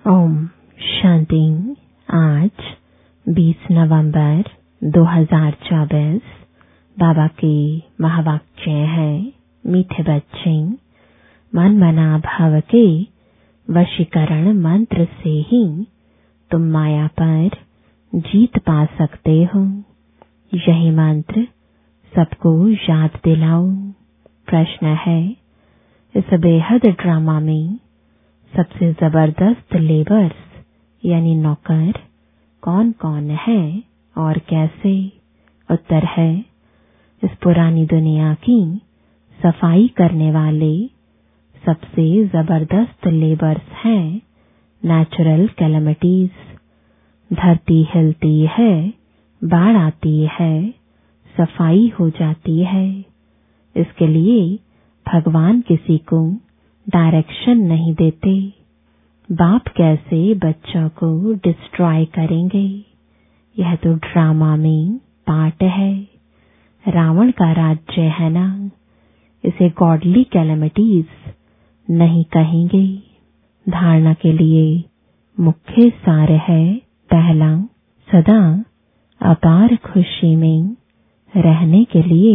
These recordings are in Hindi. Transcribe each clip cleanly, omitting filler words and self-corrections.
ओम शांति। आज 20 नवंबर 2024 बाबा के महावाक्य है। मीठे बच्चे, मन मना भाव के वशीकरण मंत्र से ही तुम माया पर जीत पा सकते हो। यही मंत्र सबको याद दिलाओ। प्रश्न है, इस बेहद ड्रामा में सबसे जबरदस्त लेबर्स यानी नौकर कौन कौन है और कैसे? उत्तर है, इस पुरानी दुनिया की सफाई करने वाले सबसे जबरदस्त लेबर्स हैं नेचुरल कैलेमिटीज। धरती हिलती है, बाढ़ आती है, सफाई हो जाती है। इसके लिए भगवान किसी को डायरेक्शन नहीं देते। बाप कैसे बच्चों को डिस्ट्रॉय करेंगे? यह तो ड्रामा में पार्ट है। रावण का राज्य है ना, इसे गॉडली कैलेमिटीज नहीं कहेंगे। धारणा के लिए मुख्य सार है, पहला, सदा अपार खुशी में रहने के लिए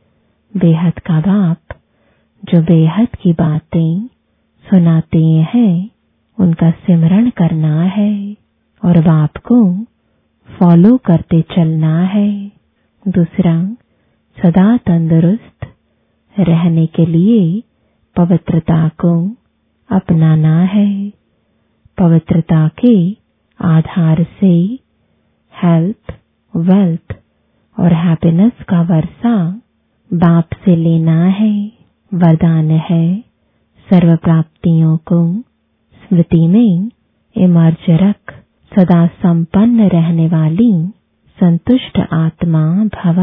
बेहद का बाप जो बेहद की बातें सुनाते हैं उनका सिमरण करना है और बाप को फॉलो करते चलना है। दूसरा, सदा तंदुरुस्त रहने के लिए पवित्रता को अपनाना है। पवित्रता के आधार से हेल्थ, वेल्थ और हैप्पीनेस का वर्षा बाप से लेना है। वरदान है, सर्व प्राप्तियों को स्मृति में इमर्ज रख, सदा संपन्न रहने वाली संतुष्ट आत्मा भव।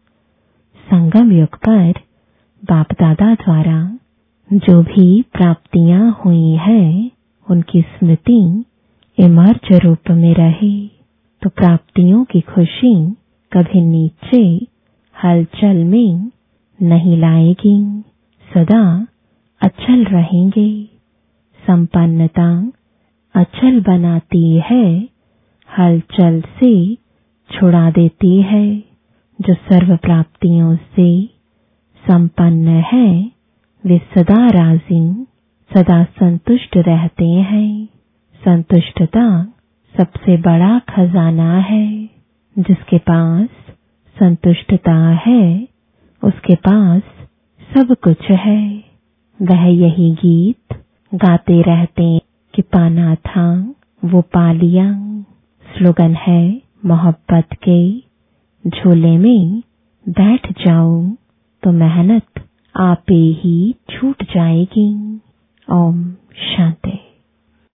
संगम युग पर बाप दादा द्वारा जो भी प्राप्तियां हुई हैं उनकी स्मृति इमर्ज रूप में रहे तो प्राप्तियों की खुशी कभी नीचे हलचल में नहीं लाएगी, सदा अचल रहेंगे। संपन्नता अचल बनाती है, हलचल से छुड़ा देती है। जो सर्व प्राप्तियों से संपन्न है वे सदा राजी, सदा संतुष्ट रहते हैं। संतुष्टता सबसे बड़ा खजाना है। जिसके पास संतुष्टता है उसके पास सब कुछ है। वह यही गीत गाते रहते कि पाना था वो पा लिया। स्लोगन है, मोहब्बत के झोले में बैठ जाओ तो मेहनत आपे ही छूट जाएगी। ओम शांति।